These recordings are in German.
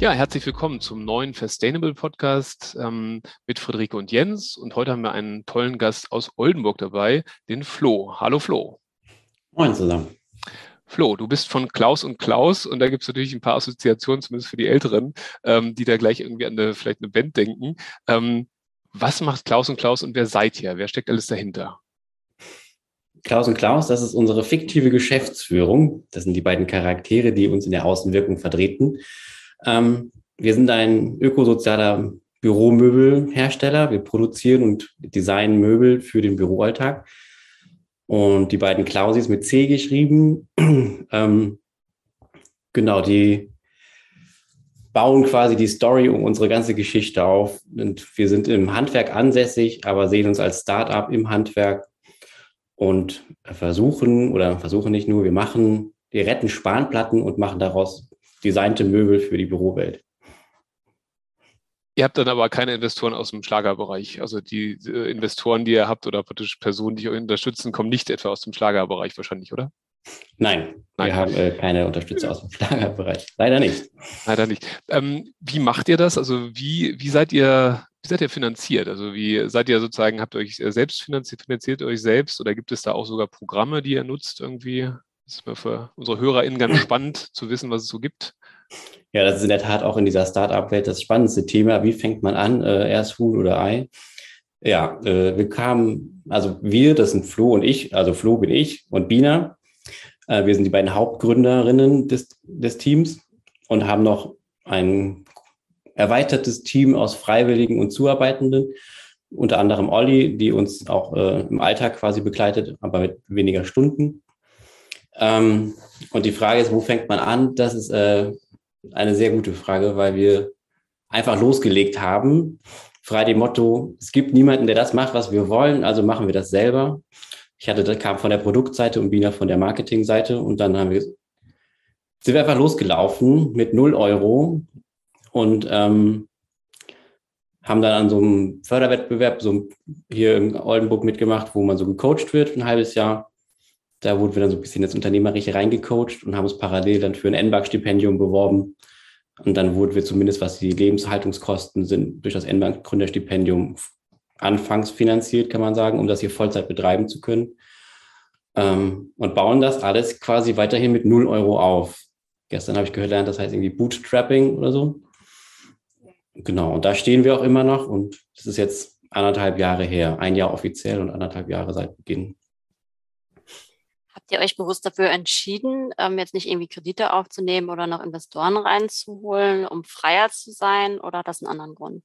Ja, herzlich willkommen zum neuen Fastainable Podcast mit Friederike und Jens. Und heute haben wir einen tollen Gast aus Oldenburg dabei, den Flo. Hallo Flo. Moin zusammen. Flo, du bist von Klaus und Klaus und da gibt es natürlich ein paar Assoziationen, zumindest für die Älteren, die da gleich irgendwie an vielleicht eine Band denken. Was macht Klaus und wer seid ihr? Wer steckt alles dahinter? Klaus und Klaus, das ist unsere fiktive Geschäftsführung. Das sind die beiden Charaktere, die uns in der Außenwirkung vertreten. Wir sind ein ökosozialer Büromöbelhersteller. Wir produzieren und designen Möbel für den Büroalltag. Und die beiden Klausis mit C geschrieben, genau, die bauen quasi die Story um unsere ganze Geschichte auf. Und wir sind im Handwerk ansässig, aber sehen uns als Start-up im Handwerk und versuchen nicht nur, wir retten Spanplatten und machen daraus designte Möbel für die Bürowelt. Ihr habt dann aber keine Investoren aus dem Schlagerbereich. Also die Investoren, die ihr habt oder praktisch Personen, die euch unterstützen, kommen nicht etwa aus dem Schlagerbereich wahrscheinlich, oder? Nein. Wir haben keine Unterstützer aus dem Schlagerbereich. Leider nicht. Leider nicht. Wie macht ihr das? Also wie seid ihr finanziert? Also wie seid ihr sozusagen, habt ihr euch selbst finanziert euch selbst oder gibt es da auch sogar Programme, die ihr nutzt irgendwie? Das ist für unsere HörerInnen ganz spannend zu wissen, was es so gibt. Ja, das ist in der Tat auch in dieser Start-up-Welt das spannendste Thema. Wie fängt man an? Erst Huhn oder Ei? Ja, das sind Flo und ich, also Flo bin ich und Bina. Wir sind die beiden Hauptgründerinnen des Teams und haben noch ein erweitertes Team aus Freiwilligen und Zuarbeitenden, unter anderem Olli, die uns auch im Alltag quasi begleitet, aber mit weniger Stunden. Und die Frage ist, wo fängt man an? Das ist eine sehr gute Frage, weil wir einfach losgelegt haben, frei dem Motto, es gibt niemanden, der das macht, was wir wollen, also machen wir das selber. Das kam von der Produktseite und Bina von der Marketingseite und dann sind wir einfach losgelaufen mit 0 Euro und haben dann an so einem Förderwettbewerb hier in Oldenburg mitgemacht, wo man so gecoacht wird für ein halbes Jahr. Da wurden wir dann so ein bisschen ins Unternehmerische reingecoacht und haben uns parallel dann für ein NBAG-Stipendium beworben. Und dann wurden wir zumindest, was die Lebenshaltungskosten sind, durch das NBAG-Gründerstipendium anfangs finanziert, kann man sagen, um das hier Vollzeit betreiben zu können. Und bauen das alles quasi weiterhin mit 0 Euro auf. Gestern habe ich gelernt, das heißt irgendwie Bootstrapping oder so. Genau, und da stehen wir auch immer noch. Und das ist jetzt 1,5 Jahre her. 1 Jahr offiziell und 1,5 Jahre seit Beginn. Habt ihr euch bewusst dafür entschieden, jetzt nicht irgendwie Kredite aufzunehmen oder noch Investoren reinzuholen, um freier zu sein, oder hat das einen anderen Grund?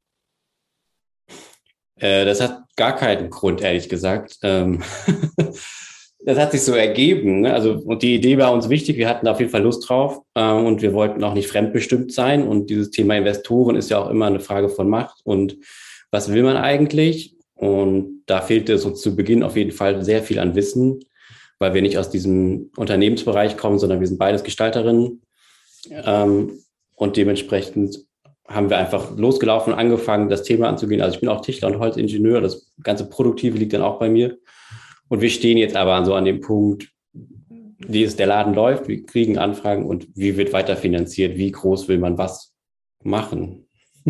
Das hat gar keinen Grund, ehrlich gesagt. Das hat sich so ergeben, ne? Also, und die Idee war uns wichtig. Wir hatten auf jeden Fall Lust drauf und wir wollten auch nicht fremdbestimmt sein. Und dieses Thema Investoren ist ja auch immer eine Frage von Macht und was will man eigentlich? Und da fehlte es uns zu Beginn auf jeden Fall sehr viel an Wissen, weil wir nicht aus diesem Unternehmensbereich kommen, sondern wir sind beides Gestalterinnen. Und dementsprechend haben wir einfach losgelaufen und angefangen, das Thema anzugehen. Also ich bin auch Tischler und Holzingenieur, das ganze Produktive liegt dann auch bei mir. Und wir stehen jetzt aber an dem Punkt, der Laden läuft, wir kriegen Anfragen und wie wird weiter finanziert, wie groß will man was machen.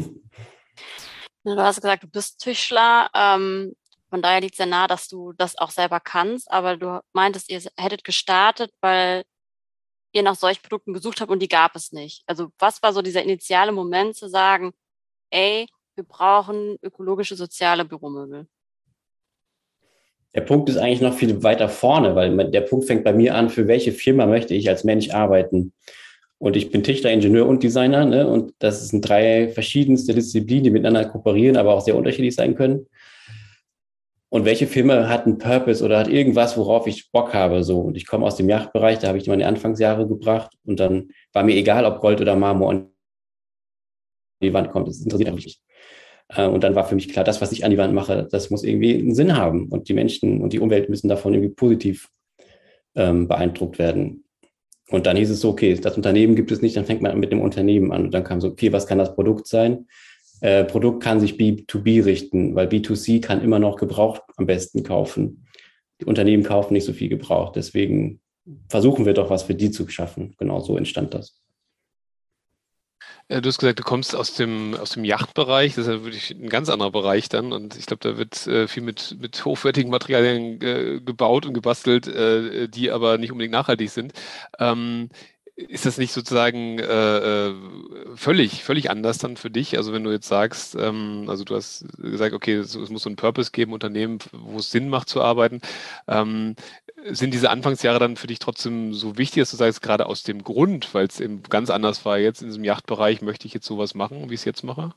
Du hast gesagt, du bist Tischler, von daher liegt es ja nahe, dass du das auch selber kannst, aber du meintest, ihr hättet gestartet, weil ihr nach solchen Produkten gesucht habt und die gab es nicht. Also was war so dieser initiale Moment zu sagen, wir brauchen ökologische, soziale Büromöbel? Der Punkt ist eigentlich noch viel weiter vorne, weil der Punkt fängt bei mir an, für welche Firma möchte ich als Mensch arbeiten? Und ich bin Tischler, Ingenieur und Designer, ne? Und das sind 3 verschiedenste Disziplinen, die miteinander kooperieren, aber auch sehr unterschiedlich sein können. Und welche Firma hat einen Purpose oder hat irgendwas, worauf ich Bock habe? So. Und ich komme aus dem Yachtbereich, da habe ich meine Anfangsjahre gebracht und dann war mir egal, ob Gold oder Marmor an die Wand kommt. Das interessiert mich nicht. Und dann war für mich klar, das, was ich an die Wand mache, das muss irgendwie einen Sinn haben. Und die Menschen und die Umwelt müssen davon irgendwie positiv beeindruckt werden. Und dann hieß es so, okay, das Unternehmen gibt es nicht, dann fängt man mit dem Unternehmen an. Und dann kam so, okay, was kann das Produkt sein? Produkt kann sich B2B richten, weil B2C kann immer noch gebraucht am besten kaufen. Die Unternehmen kaufen nicht so viel gebraucht. Deswegen versuchen wir doch, was für die zu schaffen. Genau so entstand das. Du hast gesagt, du kommst aus dem Yachtbereich, das ist ja wirklich ein ganz anderer Bereich dann und ich glaube, da wird viel mit hochwertigen Materialien gebaut und gebastelt, die aber nicht unbedingt nachhaltig sind. Ähm, Ist das nicht sozusagen völlig anders dann für dich? Also wenn du jetzt sagst, also du hast gesagt, okay, es muss so einen Purpose geben, Unternehmen, wo es Sinn macht zu arbeiten. Ähm, Sind diese Anfangsjahre dann für dich trotzdem so wichtig, dass du sagst, gerade aus dem Grund, weil es eben ganz anders war jetzt in diesem Yachtbereich, möchte ich jetzt sowas machen, wie ich es jetzt mache?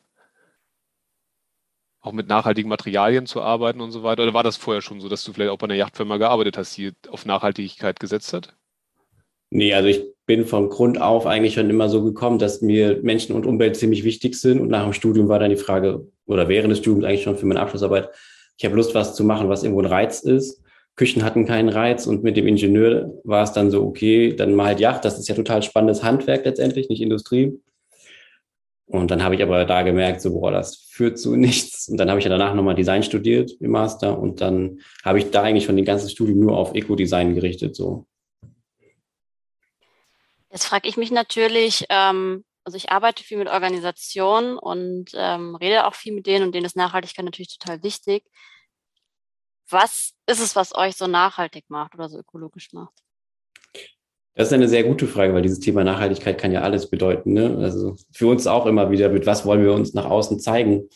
Auch mit nachhaltigen Materialien zu arbeiten und so weiter? Oder war das vorher schon so, dass du vielleicht auch bei einer Yachtfirma gearbeitet hast, die auf Nachhaltigkeit gesetzt hat? Nee, also ich bin von Grund auf eigentlich schon immer so gekommen, dass mir Menschen und Umwelt ziemlich wichtig sind. Und nach dem Studium war dann die Frage, oder während des Studiums eigentlich schon für meine Abschlussarbeit, ich habe Lust, was zu machen, was irgendwo ein Reiz ist. Küchen hatten keinen Reiz und mit dem Ingenieur war es dann so, okay, dann mal halt Yacht, das ist ja total spannendes Handwerk letztendlich, nicht Industrie. Und dann habe ich aber da gemerkt, so, boah, das führt zu nichts. Und dann habe ich ja danach nochmal Design studiert im Master und dann habe ich da eigentlich schon den ganzen Studium nur auf Eco-Design gerichtet, so. Jetzt frage ich mich natürlich, also ich arbeite viel mit Organisationen und rede auch viel mit denen und denen ist Nachhaltigkeit natürlich total wichtig. Was ist es, was euch so nachhaltig macht oder so ökologisch macht? Das ist eine sehr gute Frage, weil dieses Thema Nachhaltigkeit kann ja alles bedeuten, ne? Also für uns auch immer wieder, mit was wollen wir uns nach außen zeigen?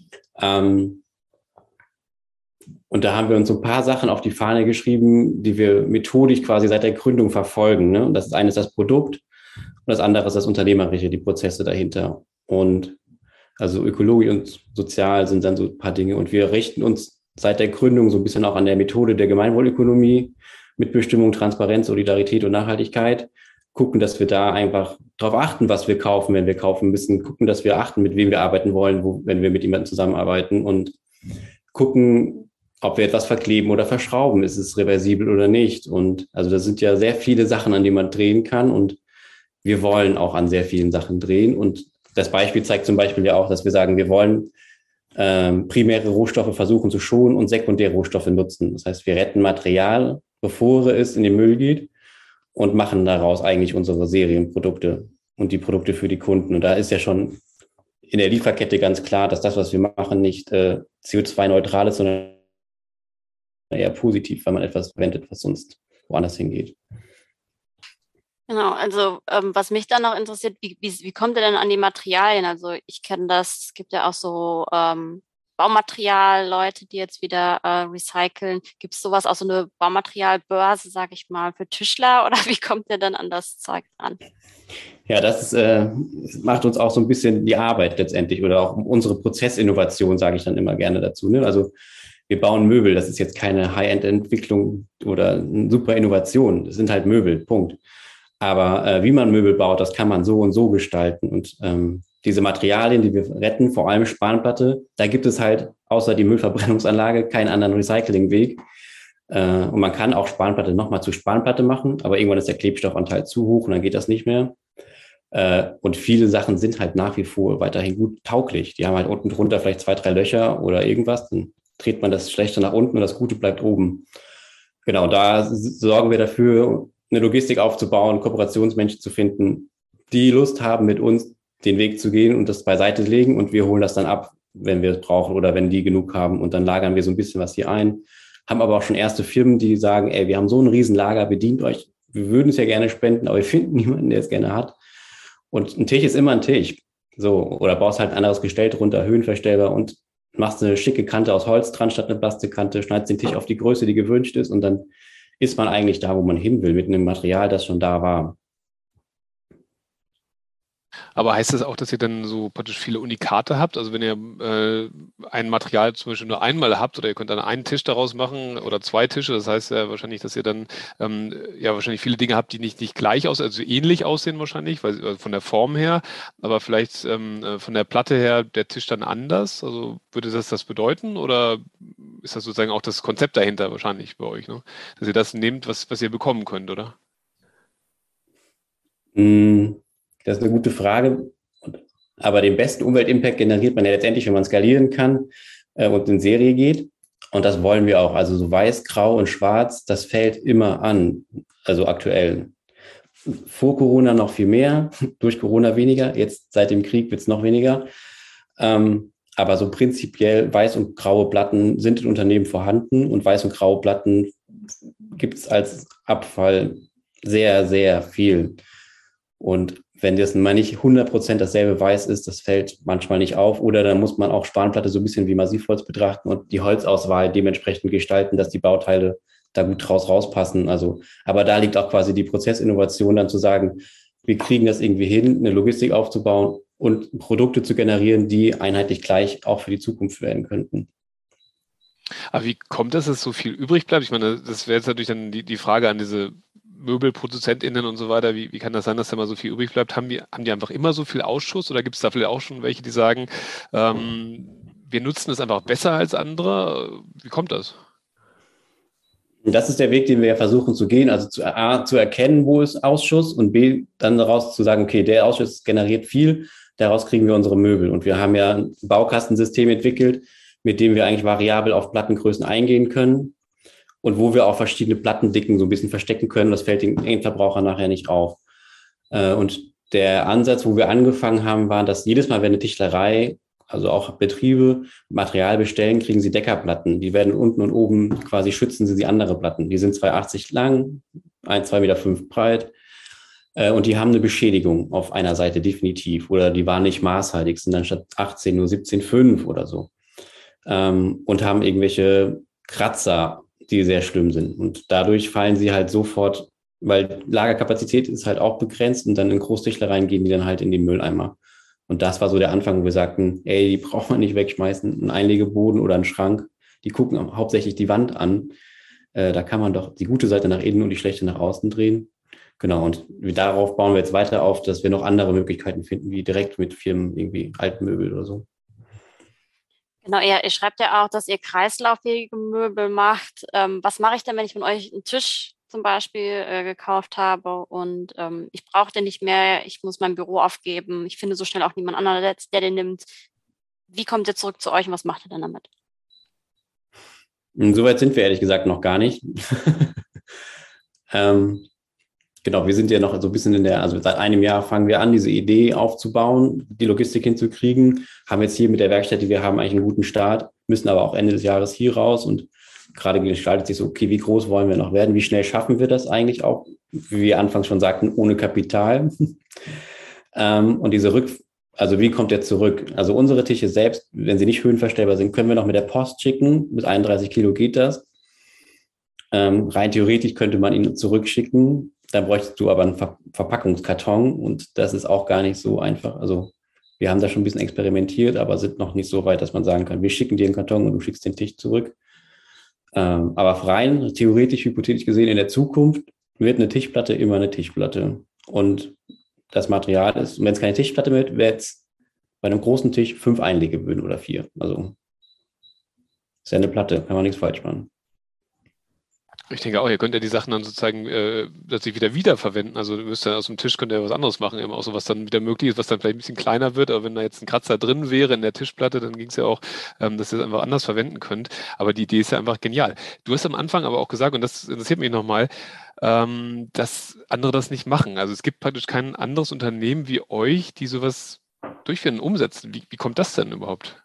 Und da haben wir uns so ein paar Sachen auf die Fahne geschrieben, die wir methodisch quasi seit der Gründung verfolgen, ne? Und das eine ist das Produkt und das andere ist das Unternehmerische, die Prozesse dahinter. Und also Ökologie und Sozial sind dann so ein paar Dinge. Und wir richten uns seit der Gründung so ein bisschen auch an der Methode der Gemeinwohlökonomie, Mitbestimmung, Transparenz, Solidarität und Nachhaltigkeit. Gucken, dass wir da einfach darauf achten, was wir kaufen, wenn wir kaufen müssen. Gucken, dass wir achten, mit wem wir arbeiten wollen, wenn wir mit jemandem zusammenarbeiten. Und gucken, ob wir etwas verkleben oder verschrauben. Ist es reversibel oder nicht? Und also das sind ja sehr viele Sachen, an denen man drehen kann. Und wir wollen auch an sehr vielen Sachen drehen. Und das Beispiel zeigt zum Beispiel ja auch, dass wir sagen, wir wollen primäre Rohstoffe versuchen zu schonen und sekundäre Rohstoffe nutzen. Das heißt, wir retten Material, bevor es in den Müll geht und machen daraus eigentlich unsere Serienprodukte und die Produkte für die Kunden. Und da ist ja schon in der Lieferkette ganz klar, dass das, was wir machen, nicht CO2-neutral ist, sondern eher positiv, weil man etwas verwendet, was sonst woanders hingeht. Genau, also was mich dann noch interessiert, wie kommt ihr denn an die Materialien? Also ich kenne das, es gibt ja auch so Baumaterial-Leute, die jetzt wieder recyceln. Gibt es sowas, auch so eine Baumaterialbörse, sage ich mal, für Tischler oder wie kommt ihr dann an das Zeug ran? Ja, das macht uns auch so ein bisschen die Arbeit letztendlich oder auch unsere Prozessinnovation, sage ich dann immer gerne dazu. Ne? Also wir bauen Möbel, das ist jetzt keine High-End-Entwicklung oder eine super Innovation. Das sind halt Möbel, Punkt. Aber wie man Möbel baut, das kann man so und so gestalten. Und diese Materialien, die wir retten, vor allem Spanplatte, da gibt es halt außer die Müllverbrennungsanlage keinen anderen Recyclingweg. Und man kann auch Spanplatte nochmal zu Spanplatte machen, aber irgendwann ist der Klebstoffanteil zu hoch und dann geht das nicht mehr. Und viele Sachen sind halt nach wie vor weiterhin gut tauglich. Die haben halt unten drunter vielleicht 2, 3 Löcher oder irgendwas. Dann dreht man das Schlechte nach unten und das Gute bleibt oben. Genau, da sorgen wir dafür, eine Logistik aufzubauen, Kooperationsmenschen zu finden, die Lust haben, mit uns den Weg zu gehen und das beiseite legen und wir holen das dann ab, wenn wir es brauchen oder wenn die genug haben und dann lagern wir so ein bisschen was hier ein. Haben aber auch schon erste Firmen, die sagen, ey, wir haben so ein Riesenlager, bedient euch, wir würden es ja gerne spenden, aber wir finden niemanden, der es gerne hat. Und ein Tisch ist immer ein Tisch. So, oder baust halt ein anderes Gestell drunter, höhenverstellbar und machst eine schicke Kante aus Holz dran statt eine Plastikkante, schneidest den Tisch auf die Größe, die gewünscht ist und dann ist man eigentlich da, wo man hin will, mit einem Material, das schon da war. Aber heißt das auch, dass ihr dann so praktisch viele Unikate habt? Also wenn ihr ein Material zum Beispiel nur einmal habt oder ihr könnt dann einen Tisch daraus machen oder 2 Tische, das heißt ja wahrscheinlich, dass ihr dann ja wahrscheinlich viele Dinge habt, die nicht gleich aussehen, also ähnlich aussehen wahrscheinlich, weil von der Form her, aber vielleicht von der Platte her der Tisch dann anders. Also würde das bedeuten oder ist das sozusagen auch das Konzept dahinter wahrscheinlich bei euch, ne? Dass ihr das nehmt, was ihr bekommen könnt, oder? Das ist eine gute Frage. Aber den besten Umweltimpact generiert man ja letztendlich, wenn man skalieren kann und in Serie geht. Und das wollen wir auch. Also so weiß, grau und schwarz, das fällt immer an. Also aktuell. vor Corona noch viel mehr, durch Corona weniger, jetzt seit dem Krieg wird es noch weniger. Aber so prinzipiell weiß und graue Platten sind in Unternehmen vorhanden und weiß und graue Platten gibt es als Abfall sehr, sehr viel. Und wenn das mal nicht 100% dasselbe Weiß ist, das fällt manchmal nicht auf. Oder dann muss man auch Spanplatte so ein bisschen wie Massivholz betrachten und die Holzauswahl dementsprechend gestalten, dass die Bauteile da gut draus rauspassen. Also, aber da liegt auch quasi die Prozessinnovation, dann zu sagen, wir kriegen das irgendwie hin, eine Logistik aufzubauen und Produkte zu generieren, die einheitlich gleich auch für die Zukunft werden könnten. Aber wie kommt das, dass so viel übrig bleibt? Ich meine, das wäre jetzt natürlich dann die Frage an diese MöbelproduzentInnen und so weiter. Wie kann das sein, dass da mal so viel übrig bleibt? Haben die einfach immer so viel Ausschuss oder gibt es da vielleicht auch schon welche, die sagen, wir nutzen es einfach besser als andere? Wie kommt das? Das ist der Weg, den wir versuchen zu gehen, also A, zu erkennen, wo ist Ausschuss und B, dann daraus zu sagen, okay, der Ausschuss generiert viel, daraus kriegen wir unsere Möbel. Und wir haben ja ein Baukastensystem entwickelt, mit dem wir eigentlich variabel auf Plattengrößen eingehen können und wo wir auch verschiedene Plattendicken so ein bisschen verstecken können. Das fällt dem Endverbraucher nachher nicht auf. Und der Ansatz, wo wir angefangen haben, war, dass jedes Mal, wenn eine Tischlerei, also auch Betriebe, Material bestellen, kriegen sie Deckerplatten. Die werden unten und oben quasi schützen sie die andere Platten. Die sind 2,80 lang, 2,5 Meter breit. Und die haben eine Beschädigung auf einer Seite definitiv. Oder die waren nicht maßhaltig, sind dann statt 18 nur 17,5 oder so. Und haben irgendwelche Kratzer, die sehr schlimm sind. Und dadurch fallen sie halt sofort, weil Lagerkapazität ist halt auch begrenzt und dann in Großtischlereien gehen die dann halt in den Mülleimer. Und das war so der Anfang, wo wir sagten, ey, die braucht man nicht wegschmeißen, ein Einlegeboden oder einen Schrank, die gucken hauptsächlich die Wand an. Da kann man doch die gute Seite nach innen und die schlechte nach außen drehen. Genau, und darauf bauen wir jetzt weiter auf, dass wir noch andere Möglichkeiten finden, wie direkt mit Firmen irgendwie Altmöbel oder so. Genau, ihr schreibt ja auch, dass ihr kreislauffähige Möbel macht. Was mache ich denn, wenn ich von euch einen Tisch zum Beispiel gekauft habe und ich brauche den nicht mehr, ich muss mein Büro aufgeben, ich finde so schnell auch niemand anderen, der den nimmt. Wie kommt ihr zurück zu euch und was macht ihr dann damit? Soweit sind wir ehrlich gesagt noch gar nicht. Genau, wir sind ja noch so ein bisschen also seit einem Jahr fangen wir an, diese Idee aufzubauen, die Logistik hinzukriegen, haben jetzt hier mit der Werkstatt, die wir haben, eigentlich einen guten Start, müssen aber auch Ende des Jahres hier raus und gerade gestaltet sich so, okay, wie groß wollen wir noch werden, wie schnell schaffen wir das eigentlich auch, wie wir anfangs schon sagten, ohne Kapital. Und also wie kommt der zurück? Also unsere Tische selbst, wenn sie nicht höhenverstellbar sind, können wir noch mit der Post schicken, bis 31 Kilo geht das. Rein theoretisch könnte man ihn zurückschicken, dann bräuchtest du aber einen Verpackungskarton und das ist auch gar nicht so einfach. Also wir haben da schon ein bisschen experimentiert, aber sind noch nicht so weit, dass man sagen kann, wir schicken dir einen Karton und du schickst den Tisch zurück. Aber rein theoretisch, hypothetisch gesehen, in der Zukunft wird eine Tischplatte immer eine Tischplatte. Und das Material ist, wenn es keine Tischplatte wird, wäre es bei einem großen Tisch 5 Einlegeböden oder 4. Also ist ja eine Platte, kann man nichts falsch machen. Ich denke auch, ihr könnt ja die Sachen dann sozusagen plötzlich wieder wiederverwenden. Also du müsst ja aus dem Tisch könnt ihr was anderes machen, eben auch so, was dann wieder möglich ist, was dann vielleicht ein bisschen kleiner wird. Aber wenn da jetzt ein Kratzer drin wäre in der Tischplatte, dann ging es ja auch, dass ihr es einfach anders verwenden könnt. Aber die Idee ist ja einfach genial. Du hast am Anfang aber auch gesagt, und das interessiert mich nochmal, dass andere das nicht machen. Also es gibt praktisch kein anderes Unternehmen wie euch, die sowas durchführen, umsetzen. Wie kommt das denn überhaupt?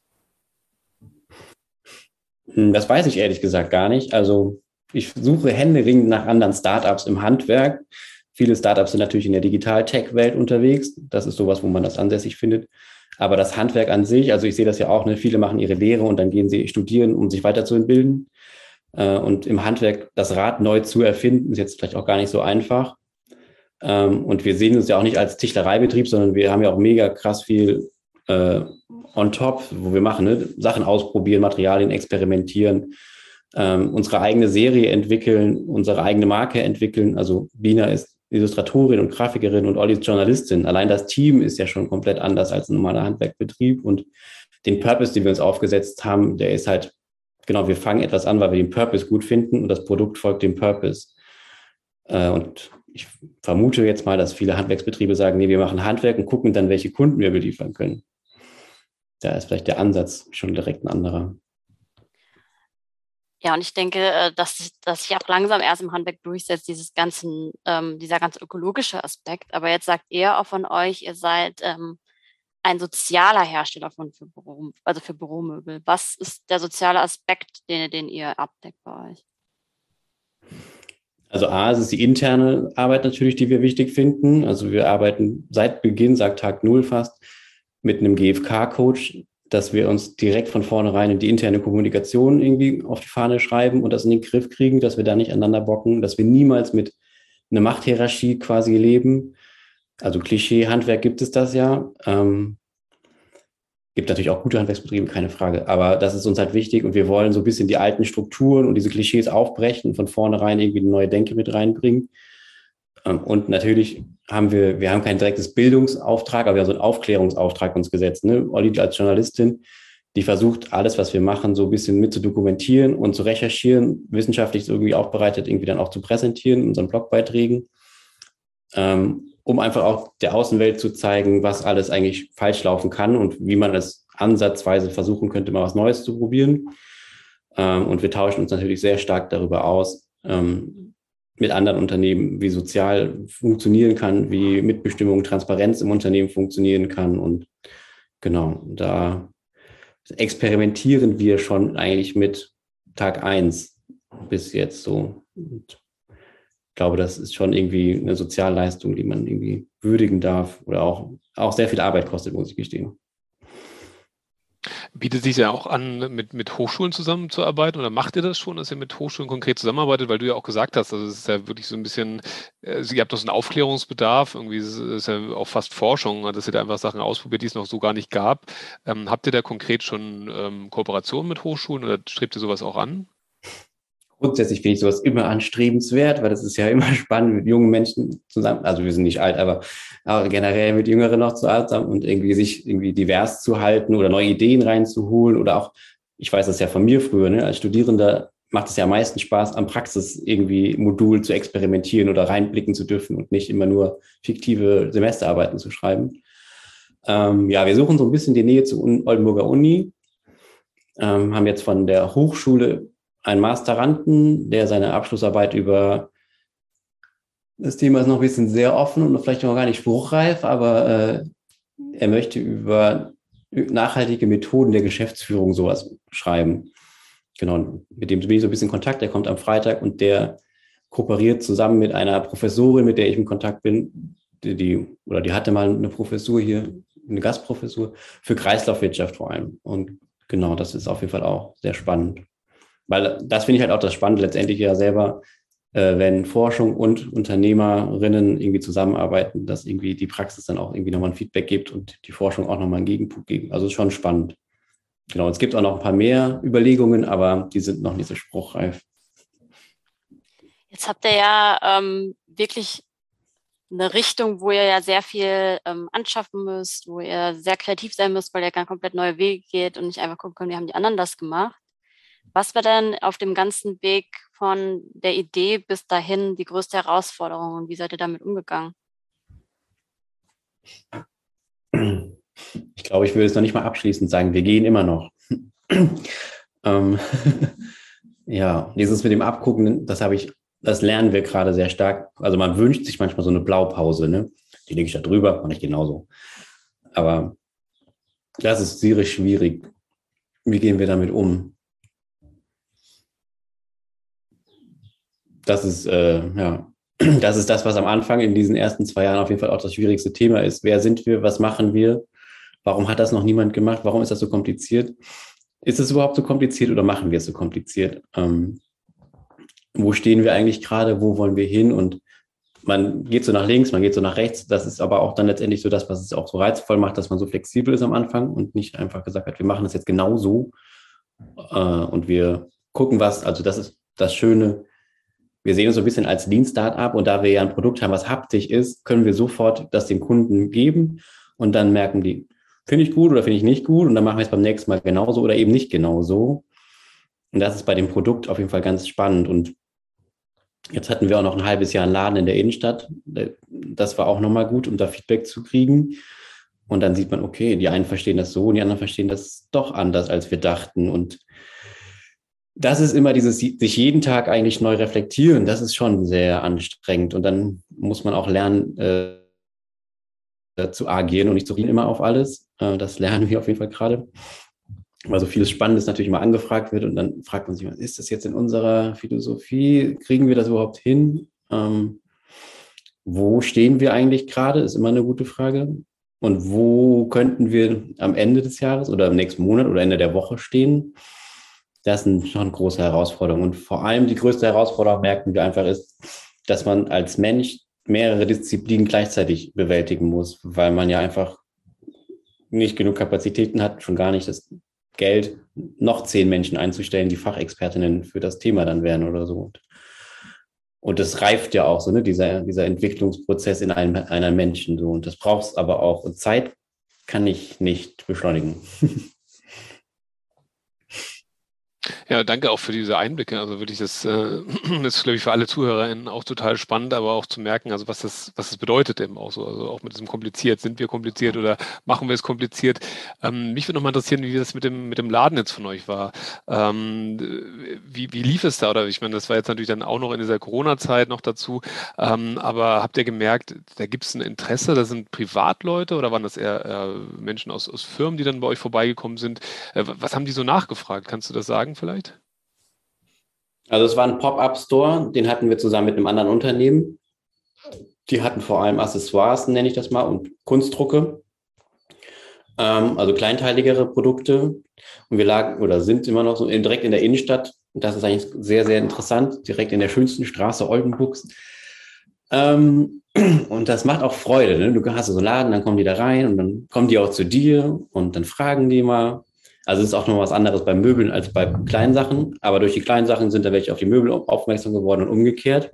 Das weiß ich ehrlich gesagt gar nicht. Also ich suche händeringend nach anderen Startups im Handwerk. Viele Startups sind natürlich in der Digital-Tech-Welt unterwegs. Das ist sowas, wo man das ansässig findet. Aber das Handwerk an sich, also ich sehe das ja auch, ne, viele machen ihre Lehre und dann gehen sie studieren, um sich weiterzubilden. Und im Handwerk das Rad neu zu erfinden, ist jetzt vielleicht auch gar nicht so einfach. Und wir sehen uns ja auch nicht als Tischlereibetrieb, sondern wir haben ja auch mega krass viel on top, wo wir machen, ne? Sachen ausprobieren, Materialien experimentieren, unsere eigene Serie entwickeln, unsere eigene Marke entwickeln. Also Bina ist Illustratorin und Grafikerin und Olli ist Journalistin. Allein das Team ist ja schon komplett anders als ein normaler Handwerkbetrieb. Und den Purpose, den wir uns aufgesetzt haben, der ist halt, genau, wir fangen etwas an, weil wir den Purpose gut finden und das Produkt folgt dem Purpose. Und ich vermute jetzt mal, dass viele Handwerksbetriebe sagen, nee, wir machen Handwerk und gucken dann, welche Kunden wir beliefern können. Da ist vielleicht der Ansatz schon direkt ein anderer. Ja, und ich denke, dass sich auch langsam erst im Handwerk durchsetzt, dieser ganze ökologische Aspekt. Aber jetzt sagt ihr auch von euch, ihr seid ein sozialer Hersteller also für Büromöbel. Was ist der soziale Aspekt, den ihr abdeckt bei euch? Also A, es ist die interne Arbeit natürlich, die wir wichtig finden. Also wir arbeiten seit Beginn, seit Tag Null fast, mit einem GfK-Coach, dass wir uns direkt von vornherein in die interne Kommunikation irgendwie auf die Fahne schreiben und das in den Griff kriegen, dass wir da nicht aneinander bocken, dass wir niemals mit einer Machthierarchie quasi leben. Also Klischee-Handwerk gibt es das ja. Gibt natürlich auch gute Handwerksbetriebe, keine Frage. Aber das ist uns halt wichtig und wir wollen so ein bisschen die alten Strukturen und diese Klischees aufbrechen und von vornherein irgendwie eine neue Denke mit reinbringen. Und natürlich haben wir haben kein direktes Bildungsauftrag, aber wir haben so einen Aufklärungsauftrag uns gesetzt. Ne? Olli als Journalistin, die versucht, alles, was wir machen, so ein bisschen mit zu dokumentieren und zu recherchieren, wissenschaftlich so irgendwie aufbereitet, irgendwie dann auch zu präsentieren in unseren Blogbeiträgen, um einfach auch der Außenwelt zu zeigen, was alles eigentlich falsch laufen kann und wie man es ansatzweise versuchen könnte, mal was Neues zu probieren. Und wir tauschen uns natürlich sehr stark darüber aus, mit anderen Unternehmen, wie sozial funktionieren kann, wie Mitbestimmung, Transparenz im Unternehmen funktionieren kann. Und genau, da experimentieren wir schon eigentlich mit Tag 1 bis jetzt so. Und ich glaube, das ist schon irgendwie eine Sozialleistung, die man irgendwie würdigen darf oder auch sehr viel Arbeit kostet, muss ich gestehen. Bietet sich ja auch an, mit Hochschulen zusammenzuarbeiten oder macht ihr das schon, dass ihr mit Hochschulen konkret zusammenarbeitet, weil du ja auch gesagt hast, also es ist ja wirklich so ein bisschen, also ihr habt doch so einen Aufklärungsbedarf, irgendwie ist es ja auch fast Forschung, dass ihr da einfach Sachen ausprobiert, die es noch so gar nicht gab. Habt ihr da konkret schon Kooperationen mit Hochschulen oder strebt ihr sowas auch an? Grundsätzlich finde ich sowas immer anstrebenswert, weil das ist ja immer spannend, mit jungen Menschen zusammen, also wir sind nicht alt, aber generell mit Jüngeren noch zusammen und irgendwie sich irgendwie divers zu halten oder neue Ideen reinzuholen oder auch, ich weiß das ja von mir früher, ne, als Studierender macht es ja am meisten Spaß, am Praxis irgendwie Modul zu experimentieren oder reinblicken zu dürfen und nicht immer nur fiktive Semesterarbeiten zu schreiben. Ja, wir suchen so ein bisschen die Nähe zur Oldenburger Uni, haben jetzt von der Hochschule einen Masteranden, der seine Abschlussarbeit über das Thema ist noch ein bisschen sehr offen und vielleicht noch gar nicht spruchreif, aber er möchte über nachhaltige Methoden der Geschäftsführung sowas schreiben. Genau, mit dem bin ich so ein bisschen in Kontakt. Der kommt am Freitag und der kooperiert zusammen mit einer Professorin, mit der ich in Kontakt bin, die hatte mal eine Professur hier, eine Gastprofessur für Kreislaufwirtschaft vor allem. Und genau, das ist auf jeden Fall auch sehr spannend. Weil das finde ich halt auch das Spannende letztendlich ja selber, wenn Forschung und Unternehmerinnen irgendwie zusammenarbeiten, dass irgendwie die Praxis dann auch irgendwie nochmal ein Feedback gibt und die Forschung auch nochmal einen Gegenpunkt gibt. Also ist schon spannend. Genau, es gibt auch noch ein paar mehr Überlegungen, aber die sind noch nicht so spruchreif. Jetzt habt ihr ja wirklich eine Richtung, wo ihr ja sehr viel anschaffen müsst, wo ihr sehr kreativ sein müsst, weil ihr ganz komplett neue Wege geht und nicht einfach gucken könnt, wie haben die anderen das gemacht. Was war denn auf dem ganzen Weg von der Idee bis dahin die größte Herausforderung und wie seid ihr damit umgegangen? Ich glaube, ich würde es noch nicht mal abschließend sagen, wir gehen immer noch. Ja, dieses mit dem Abgucken, das lernen wir gerade sehr stark. Also man wünscht sich manchmal so eine Blaupause, ne? Die lege ich da drüber, mache ich genauso. Aber das ist sehr schwierig. Wie gehen wir damit um? Das ist, das ist das, was am Anfang in diesen ersten 2 Jahren auf jeden Fall auch das schwierigste Thema ist. Wer sind wir? Was machen wir? Warum hat das noch niemand gemacht? Warum ist das so kompliziert? Ist es überhaupt so kompliziert oder machen wir es so kompliziert? Wo stehen wir eigentlich gerade? Wo wollen wir hin? Und man geht so nach links, man geht so nach rechts. Das ist aber auch dann letztendlich so das, was es auch so reizvoll macht, dass man so flexibel ist am Anfang und nicht einfach gesagt hat, wir machen das jetzt genau so. Und wir gucken, also das ist das Schöne. Wir sehen uns so ein bisschen als Lean-Startup und da wir ja ein Produkt haben, was haptisch ist, können wir sofort das dem Kunden geben und dann merken die, finde ich gut oder finde ich nicht gut und dann machen wir es beim nächsten Mal genauso oder eben nicht genauso. Und das ist bei dem Produkt auf jeden Fall ganz spannend. Und jetzt hatten wir auch noch ein halbes Jahr einen Laden in der Innenstadt. Das war auch nochmal gut, um da Feedback zu kriegen. Und dann sieht man, okay, die einen verstehen das so und die anderen verstehen das doch anders, als wir dachten. Und das ist immer dieses sich jeden Tag eigentlich neu reflektieren. Das ist schon sehr anstrengend. Und dann muss man auch lernen, zu agieren und nicht zu reagieren immer auf alles. Das lernen wir auf jeden Fall gerade. Weil so vieles Spannendes natürlich immer angefragt wird und dann fragt man sich, ist das jetzt in unserer Philosophie? Kriegen wir das überhaupt hin? Wo stehen wir eigentlich gerade? Ist immer eine gute Frage. Und wo könnten wir am Ende des Jahres oder im nächsten Monat oder Ende der Woche stehen? Das sind schon große Herausforderungen. Und vor allem die größte Herausforderung, merken wir einfach, ist, dass man als Mensch mehrere Disziplinen gleichzeitig bewältigen muss, weil man ja einfach nicht genug Kapazitäten hat, schon gar nicht das Geld, noch 10 Menschen einzustellen, die Fachexpertinnen für das Thema dann wären oder so. Und das reift ja auch so, ne, dieser Entwicklungsprozess in einem Menschen so. Und das braucht es aber auch. Und Zeit kann ich nicht beschleunigen. Ja, danke auch für diese Einblicke. Also wirklich, das ist, glaube ich, für alle ZuhörerInnen auch total spannend, aber auch zu merken, also was das bedeutet eben auch so. Also auch mit diesem kompliziert. Sind wir kompliziert oder machen wir es kompliziert? Mich würde nochmal interessieren, wie das mit dem Laden jetzt von euch war. Wie lief es da? Oder ich meine, das war jetzt natürlich dann auch noch in dieser Corona-Zeit noch dazu. Aber habt ihr gemerkt, da gibt es ein Interesse, da sind Privatleute oder waren das eher Menschen aus Firmen, die dann bei euch vorbeigekommen sind? Was haben die so nachgefragt? Kannst du das sagen vielleicht? Also es war ein Pop-up-Store, den hatten wir zusammen mit einem anderen Unternehmen. Die hatten vor allem Accessoires, nenne ich das mal, und Kunstdrucke, also kleinteiligere Produkte. Und wir lagen oder sind immer noch so direkt in der Innenstadt. Und das ist eigentlich sehr, sehr interessant, direkt in der schönsten Straße Oldenburgs. Und das macht auch Freude. Ne? Du hast so einen Laden, dann kommen die da rein und dann kommen die auch zu dir und dann fragen die mal. Also es ist auch noch was anderes bei Möbeln als bei kleinen Sachen. Aber durch die kleinen Sachen sind da welche auf die Möbel aufmerksam geworden und umgekehrt.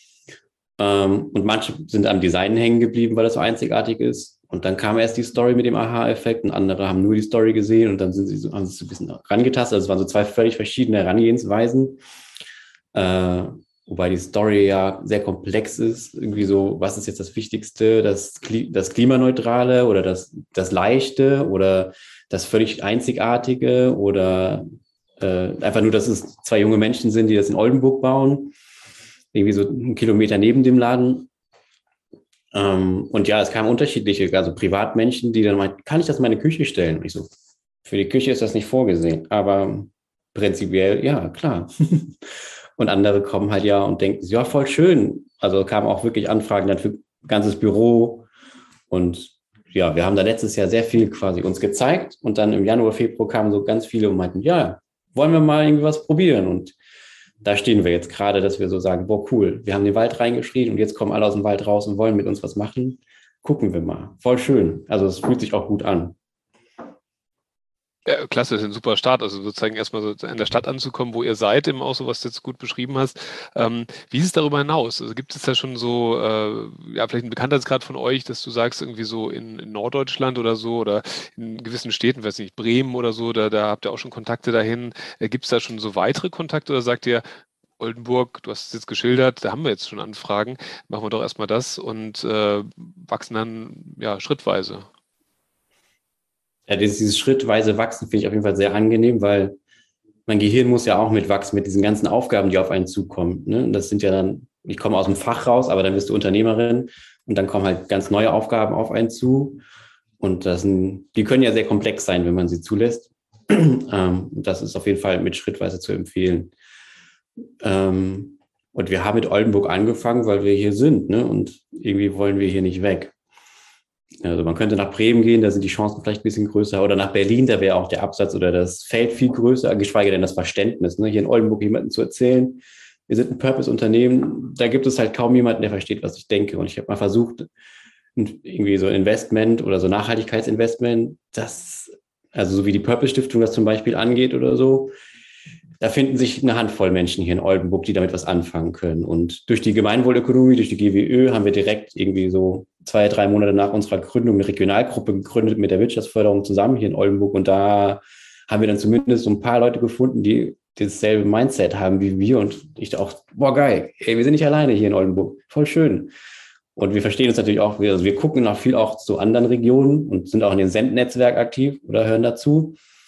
Und manche sind am Design hängen geblieben, weil das so einzigartig ist. Und dann kam erst die Story mit dem Aha-Effekt und andere haben nur die Story gesehen und dann haben sie so ein bisschen rangetastet. Also es waren so 2 völlig verschiedene Herangehensweisen. Wobei die Story ja sehr komplex ist. Irgendwie so, was ist jetzt das Wichtigste? Das Klimaneutrale oder das Leichte oder das völlig Einzigartige oder einfach nur, dass es 2 junge Menschen sind, die das in Oldenburg bauen. Irgendwie so 1 Kilometer neben dem Laden. Und ja, es kamen unterschiedliche, also Privatmenschen, die dann meinten, kann ich das in meine Küche stellen? Und ich so, für die Küche ist das nicht vorgesehen, aber prinzipiell, ja, klar. Und andere kommen halt ja und denken, ja, voll schön. Also kamen auch wirklich Anfragen dann für ein ganzes Büro. Und ja, wir haben da letztes Jahr sehr viel quasi uns gezeigt. Und dann im Januar, Februar kamen so ganz viele und meinten, ja, wollen wir mal irgendwie was probieren? Und da stehen wir jetzt gerade, dass wir so sagen, boah, cool, wir haben den Wald reingeschrien und jetzt kommen alle aus dem Wald raus und wollen mit uns was machen. Gucken wir mal. Voll schön. Also es fühlt sich auch gut an. Ja, klasse, das ist ein super Start. Also sozusagen erstmal so in der Stadt anzukommen, wo ihr seid, eben auch so, was du jetzt gut beschrieben hast. Wie ist es darüber hinaus? Also gibt es da schon so, ja, vielleicht einen Bekanntheitsgrad von euch, dass du sagst, irgendwie so in Norddeutschland oder so oder in gewissen Städten, weiß nicht, Bremen oder so, da habt ihr auch schon Kontakte dahin. Gibt es da schon so weitere Kontakte oder sagt ihr, Oldenburg, du hast es jetzt geschildert, da haben wir jetzt schon Anfragen, machen wir doch erstmal das und wachsen dann ja schrittweise? Ja, dieses schrittweise Wachsen finde ich auf jeden Fall sehr angenehm, weil mein Gehirn muss ja auch mitwachsen mit diesen ganzen Aufgaben, die auf einen zukommen. Ne? Das sind ja dann, ich komme aus dem Fach raus, aber dann bist du Unternehmerin und dann kommen halt ganz neue Aufgaben auf einen zu. Und die können ja sehr komplex sein, wenn man sie zulässt. Das ist auf jeden Fall mit schrittweise zu empfehlen. Und wir haben mit Oldenburg angefangen, weil wir hier sind, ne? Und irgendwie wollen wir hier nicht weg. Also man könnte nach Bremen gehen, da sind die Chancen vielleicht ein bisschen größer. Oder nach Berlin, da wäre auch der Absatz oder das Feld viel größer, geschweige denn das Verständnis. Ne? Hier in Oldenburg jemandem zu erzählen, wir sind ein Purpose-Unternehmen, da gibt es halt kaum jemanden, der versteht, was ich denke. Und ich habe mal versucht, irgendwie so ein Investment oder so Nachhaltigkeitsinvestment, also so wie die Purpose-Stiftung das zum Beispiel angeht oder so, da finden sich eine Handvoll Menschen hier in Oldenburg, die damit was anfangen können. Und durch die Gemeinwohlökonomie, durch die GWÖ, haben wir direkt irgendwie so 2, 3 Monate nach unserer Gründung eine Regionalgruppe gegründet mit der Wirtschaftsförderung zusammen hier in Oldenburg. Und da haben wir dann zumindest so ein paar Leute gefunden, die dasselbe Mindset haben wie wir. Und ich dachte auch, boah, geil, ey, wir sind nicht alleine hier in Oldenburg. Voll schön. Und wir verstehen uns natürlich auch, also wir gucken noch viel auch zu anderen Regionen und sind auch in dem Send-Netzwerk aktiv oder hören dazu.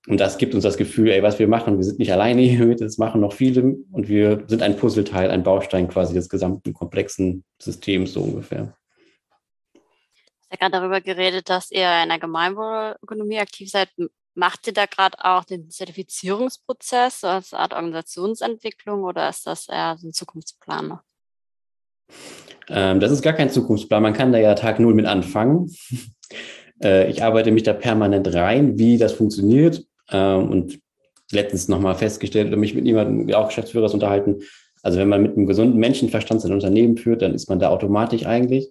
Und das gibt uns das Gefühl, ey, was wir machen, wir sind nicht alleine hier, das machen noch viele und wir sind ein Puzzleteil, ein Baustein quasi des gesamten komplexen Systems so ungefähr. Du hast ja gerade darüber geredet, dass ihr in der Gemeinwohlökonomie aktiv seid. Macht ihr da gerade auch den Zertifizierungsprozess, so als Art Organisationsentwicklung, oder ist das eher so ein Zukunftsplan noch? Das ist gar kein Zukunftsplan. Man kann da ja Tag Null mit anfangen. Ich arbeite mich da permanent rein, wie das funktioniert. Und letztens nochmal festgestellt oder mich mit jemandem, auch Geschäftsführers, unterhalten. Also wenn man mit einem gesunden Menschenverstand sein Unternehmen führt, dann ist man da automatisch eigentlich.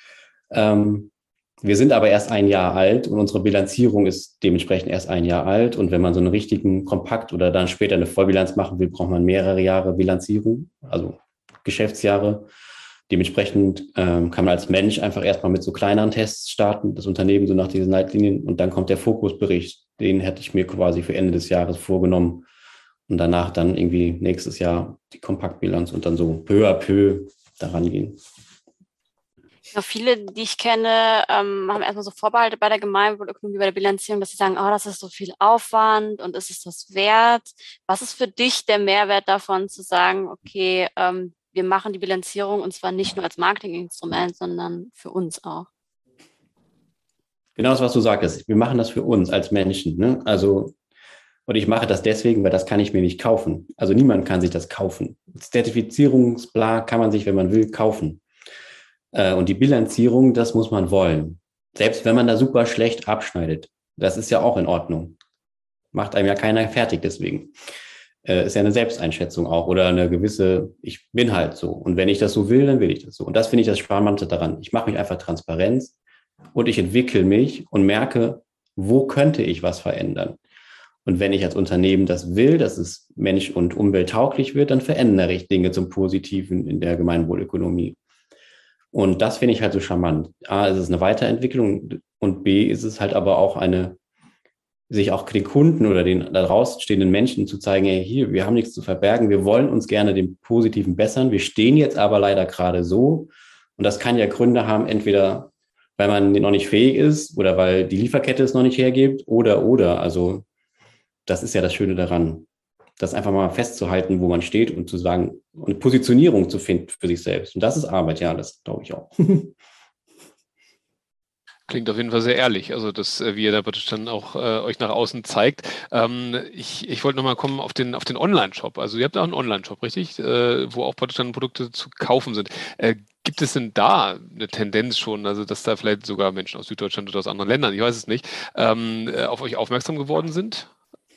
Wir sind aber erst ein Jahr alt und unsere Bilanzierung ist dementsprechend erst ein Jahr alt. Und wenn man so einen richtigen Kompakt oder dann später eine Vollbilanz machen will, braucht man mehrere Jahre Bilanzierung, also Geschäftsjahre. Dementsprechend kann man als Mensch einfach erstmal mit so kleineren Tests starten, das Unternehmen so nach diesen Leitlinien, und dann kommt der Fokusbericht. Den hätte ich mir quasi für Ende des Jahres vorgenommen und danach dann irgendwie nächstes Jahr die Kompaktbilanz und dann so peu à peu daran gehen. Ja, viele, die ich kenne, haben erstmal so Vorbehalte bei der Gemeinwohlökonomie, bei der Bilanzierung, dass sie sagen, oh, das ist so viel Aufwand und ist es das wert? Was ist für dich der Mehrwert davon, zu sagen, okay, wir machen die Bilanzierung und zwar nicht nur als Marketinginstrument, sondern für uns auch? Genau das, was du sagtest. Wir machen das für uns als Menschen, ne? Also, und ich mache das deswegen, weil das kann ich mir nicht kaufen. Also niemand kann sich das kaufen. Das Zertifizierungsbla kann man sich, wenn man will, kaufen. Und die Bilanzierung, das muss man wollen. Selbst wenn man da super schlecht abschneidet. Das ist ja auch in Ordnung. Macht einem ja keiner fertig deswegen. Ist ja eine Selbsteinschätzung auch oder eine gewisse, ich bin halt so. Und wenn ich das so will, dann will ich das so. Und das finde ich das Charmante daran. Ich mache mich einfach Transparenz und ich entwickle mich und merke, wo könnte ich was verändern. Und wenn ich als Unternehmen das will, dass es mensch- und umwelttauglich wird, dann verändere ich Dinge zum Positiven in der Gemeinwohlökonomie. Und das finde ich halt so charmant. A, ist es eine Weiterentwicklung und B, ist es halt aber auch eine, sich auch den Kunden oder den da draußen stehenden Menschen zu zeigen, hey, hier, wir haben nichts zu verbergen, wir wollen uns gerne dem Positiven bessern, wir stehen jetzt aber leider gerade so. Und das kann ja Gründe haben, entweder weil man noch nicht fähig ist oder weil die Lieferkette es noch nicht hergibt oder. Also das ist ja das Schöne daran, das einfach mal festzuhalten, wo man steht und zu sagen, und eine Positionierung zu finden für sich selbst. Und das ist Arbeit, ja, das glaube ich auch. Klingt auf jeden Fall sehr ehrlich, also das, wie ihr da praktisch dann auch euch nach außen zeigt. Ich wollte nochmal kommen auf den Online-Shop. Also ihr habt auch einen Online-Shop, richtig? Wo auch praktisch dann Produkte zu kaufen sind. Gibt es denn da eine Tendenz schon, also dass da vielleicht sogar Menschen aus Süddeutschland oder aus anderen Ländern, ich weiß es nicht, auf euch aufmerksam geworden sind?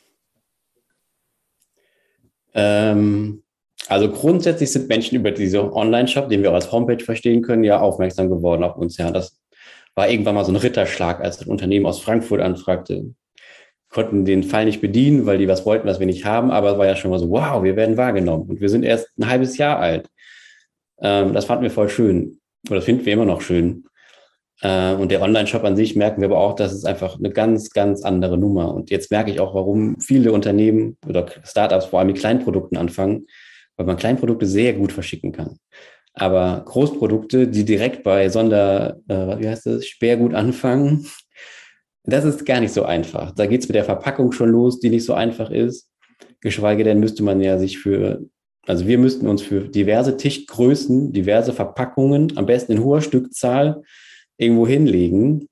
Also grundsätzlich sind Menschen über diesen Online-Shop, den wir auch als Homepage verstehen können, ja aufmerksam geworden auf uns. Ja, das war irgendwann mal so ein Ritterschlag, als ein Unternehmen aus Frankfurt anfragte. Konnten den Fall nicht bedienen, weil die was wollten, was wir nicht haben. Aber es war ja schon mal so, wow, wir werden wahrgenommen. Und wir sind erst ein halbes Jahr alt. Das fanden wir voll schön. Oder das finden wir immer noch schön. Und der Online-Shop an sich merken wir aber auch, dass es einfach eine ganz, ganz andere Nummer. Und jetzt merke ich auch, warum viele Unternehmen oder Startups vor allem mit Kleinprodukten anfangen, weil man Kleinprodukte sehr gut verschicken kann. Aber Großprodukte, die direkt bei Sperrgut anfangen, das ist gar nicht so einfach. Da geht es mit der Verpackung schon los, die nicht so einfach ist. Geschweige denn müsste man ja also wir müssten uns für diverse Tischgrößen, diverse Verpackungen, am besten in hoher Stückzahl, irgendwo hinlegen.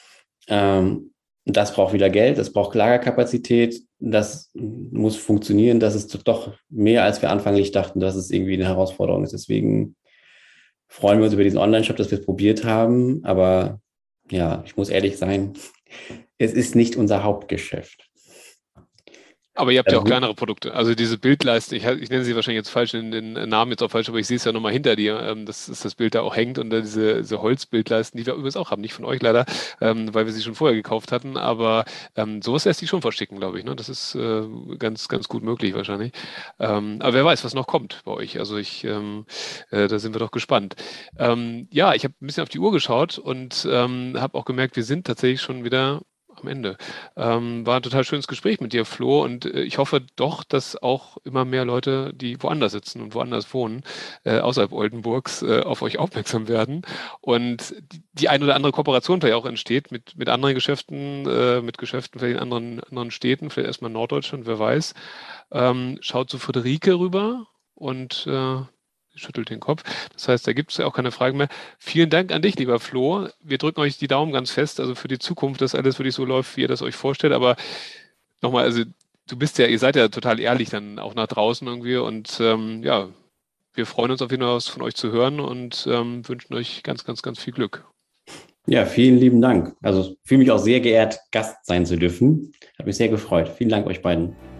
Das braucht wieder Geld, das braucht Lagerkapazität, das muss funktionieren. Das ist doch mehr, als wir anfänglich dachten, dass es irgendwie eine Herausforderung ist. Deswegen freuen wir uns über diesen Online-Shop, dass wir es probiert haben. Aber ja, ich muss ehrlich sein, es ist nicht unser Hauptgeschäft. Aber ihr habt ja auch kleinere Produkte. Also diese Bildleiste, ich nenne sie wahrscheinlich jetzt falsch, den Namen jetzt auch falsch, aber ich sehe es ja nochmal hinter dir. Das ist das Bild da auch hängt und diese Holzbildleisten, die wir übrigens auch haben, nicht von euch leider, weil wir sie schon vorher gekauft hatten. Aber sowas lässt sich schon verschicken, glaube ich. Ne? Das ist ganz, ganz gut möglich wahrscheinlich. Aber wer weiß, was noch kommt bei euch. Also da sind wir doch gespannt. Ja, ich habe ein bisschen auf die Uhr geschaut und habe auch gemerkt, wir sind tatsächlich schon wieder am am Ende. War ein total schönes Gespräch mit dir, Flo, und ich hoffe doch, dass auch immer mehr Leute, die woanders sitzen und woanders wohnen, außerhalb Oldenburgs, auf euch aufmerksam werden und die ein oder andere Kooperation vielleicht auch entsteht mit anderen Geschäften, mit Geschäften vielleicht in anderen Städten, vielleicht erstmal Norddeutschland, wer weiß. Schaut zu Friederike rüber und schüttelt den Kopf. Das heißt, da gibt es ja auch keine Fragen mehr. Vielen Dank an dich, lieber Flo. Wir drücken euch die Daumen ganz fest, also für die Zukunft, dass alles wirklich so läuft, wie ihr das euch vorstellt. Aber nochmal, also ihr seid ja total ehrlich dann auch nach draußen irgendwie und ja, wir freuen uns auf jeden Fall, was von euch zu hören und wünschen euch ganz, ganz, ganz viel Glück. Ja, vielen lieben Dank. Also fühle mich auch sehr geehrt, Gast sein zu dürfen. Hat mich sehr gefreut. Vielen Dank euch beiden.